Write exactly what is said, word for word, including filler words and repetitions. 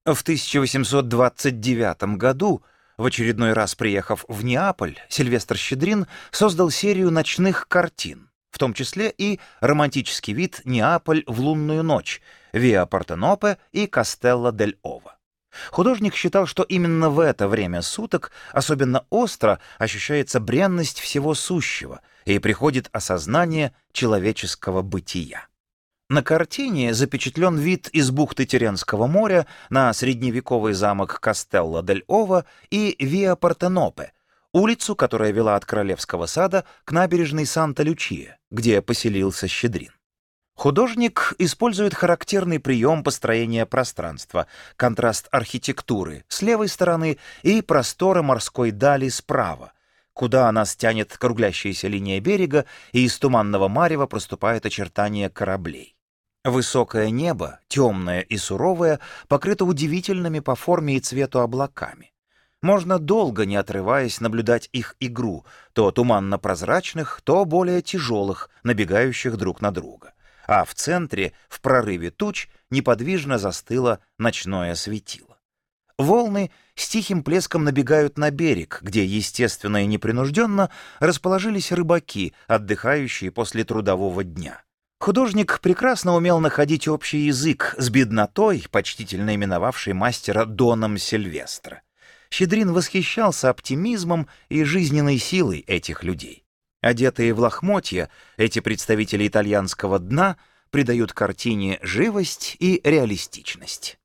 В тысяча восемьсот двадцать девятом году, в очередной раз приехав в Неаполь, Сильвестр Щедрин создал серию ночных картин, в том числе и романтический вид «Неаполь в лунную ночь», «Виа Партенопе» и «Кастелло дель Ово». Художник считал, что именно в это время суток особенно остро ощущается бренность всего сущего и приходит осознание человеческого бытия. На картине запечатлен вид из бухты Тиренского моря на средневековый замок Кастелло дель Ово и Виа Партенопе, улицу, которая вела от Королевского сада к набережной Санта-Лючия, где поселился Щедрин. Художник использует характерный прием построения пространства, контраст архитектуры с левой стороны и простора морской дали справа, куда нас тянет круглящаяся линия берега, и из туманного марева проступает очертание кораблей. Высокое небо, темное и суровое, покрыто удивительными по форме и цвету облаками. Можно долго, не отрываясь, наблюдать их игру, то туманно-прозрачных, то более тяжелых, набегающих друг на друга. А в центре, в прорыве туч, неподвижно застыло ночное светило. Волны с тихим плеском набегают на берег, где, естественно и непринужденно, расположились рыбаки, отдыхающие после трудового дня. Художник прекрасно умел находить общий язык с беднотой, почтительно именовавшей мастера Доном Сильвестро. Щедрин восхищался оптимизмом и жизненной силой этих людей. Одетые в лохмотья, эти представители итальянского дна придают картине живость и реалистичность.